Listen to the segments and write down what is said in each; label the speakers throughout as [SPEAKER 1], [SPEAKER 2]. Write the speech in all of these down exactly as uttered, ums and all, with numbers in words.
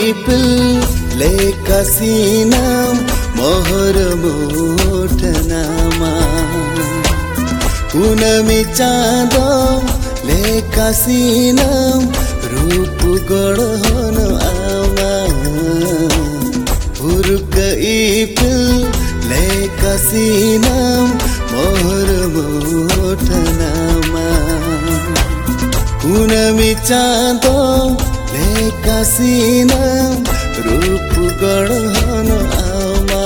[SPEAKER 1] इपिल लेकासिनाम मोहर मोठनामा पूनमी चाँदो लेकासिनाम रूप गढ़न आमा हुरुक इपिल लेकासिनाम मोहर मोठनामा पूनमी चाँदो लेकासिनाम रूप गढ़न आमा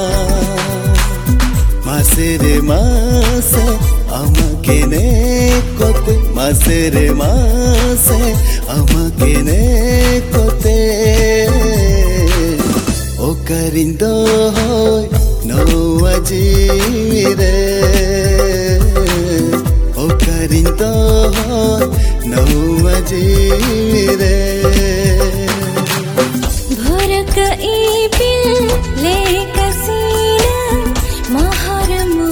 [SPEAKER 1] मासे रे मासे আমাকে নে কোতে মাসে রে মাসে আমাকে নে কোতে ও করিন্দো হয় নওয়াজি রে ও করিন্দো হয় নওয়াজি রে
[SPEAKER 2] ভরক ইপিল লেকাসিনা মহর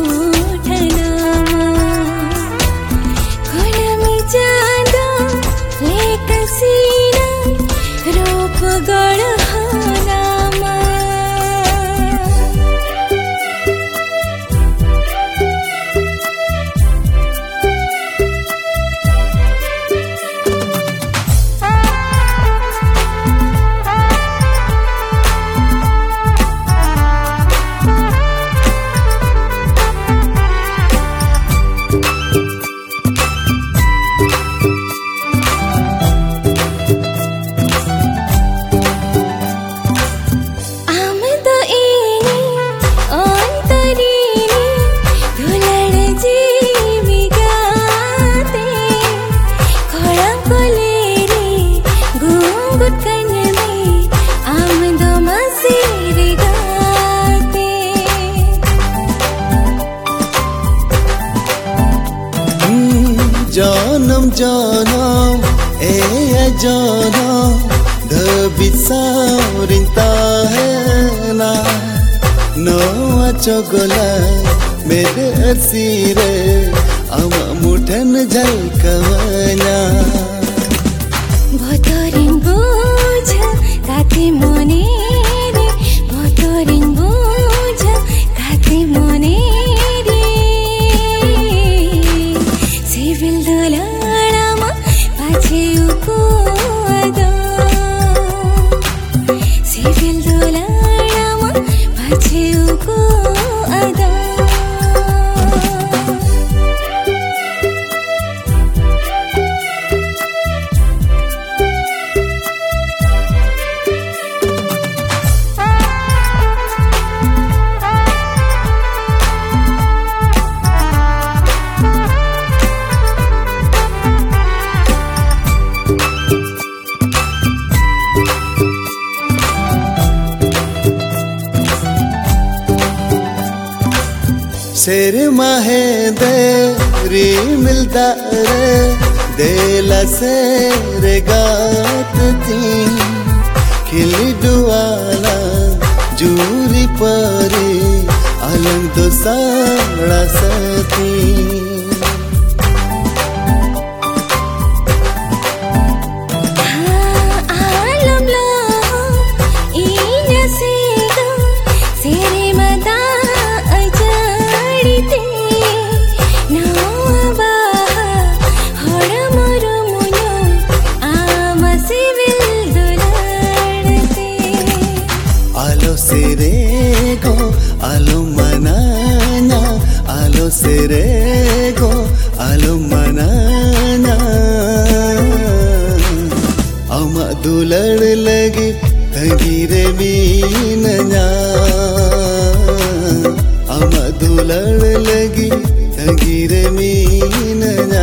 [SPEAKER 1] Janam janam eh janam dhabit saurinta hai na no achogola mere asire ama muthan jhalkavana
[SPEAKER 2] bhotorin bujha kati mone re bhotorin bujha kati mone re civil dularama pache uko ado civil dularama pache uko ado
[SPEAKER 1] शेर माहे देरी मिलता रे देला शेर गात थी खिली डुआला जूरी परी अलंग तो साड़ा सती Serego alo manana alo serego alo manana ama dulad lagi tagire meena ama dulad lagi tagire meena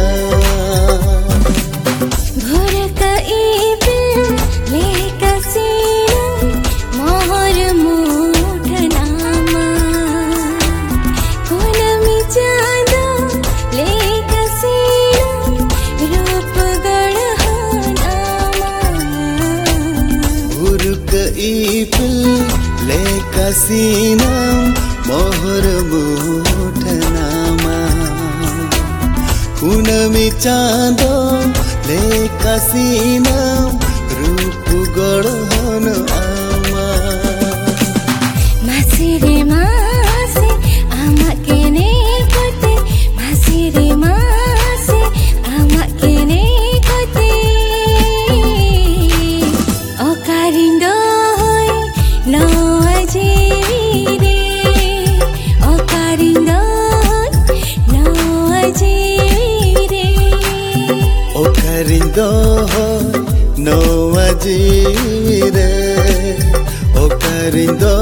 [SPEAKER 1] इपिल लेकासिनाम मोहर मोठनामा पूनमी चाँदो लेकासिनाम रूप गढ़न आ दोहो नौवा जीवी रे ओ करिंदो